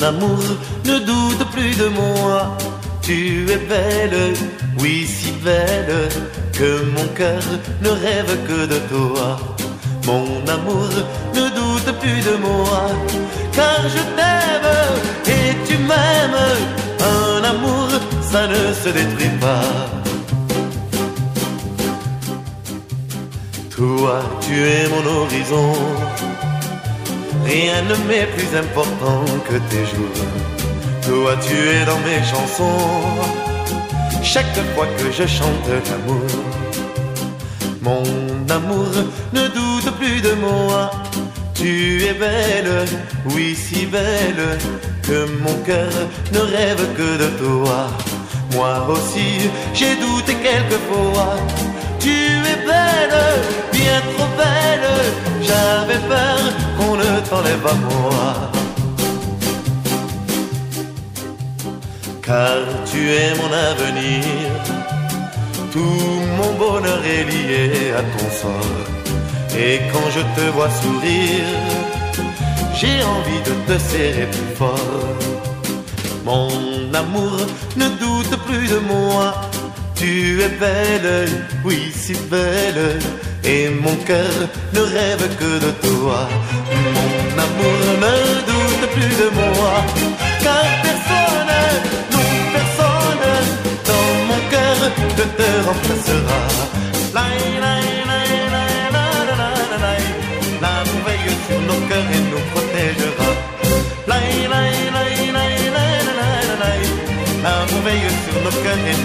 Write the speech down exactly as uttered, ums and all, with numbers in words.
amour, ne doute plus de moi. Tu es belle, oui si belle, que mon cœur ne rêve que de toi. Mon amour, ne doute plus de moi, car je t'aime et tu m'aimes. Un amour, ça ne se détruit pas. Toi, tu es mon horizon, rien ne m'est plus important que tes jours. Toi, tu es dans mes chansons, chaque fois que je chante l'amour. Mon amour, ne doute plus de moi. Tu es belle, oui si belle, que mon cœur ne rêve que de toi. Moi aussi, j'ai douté quelquefois. Tu es belle, bien trop belle, j'avais peur qu'on ne t'enlève à moi. Car tu es mon avenir, tout mon bonheur est lié à ton sort. Et quand je te vois sourire, j'ai envie de te serrer plus fort. Mon amour, ne doute plus de moi. Tu es belle, oui si belle, et mon cœur ne rêve que de toi. Mon amour, ne doute plus de moi, car personne, non personne, dans mon cœur ne te remplacera. L'amour veille sur nos cœurs et nous protégera. L'amour veille sur nos cœurs et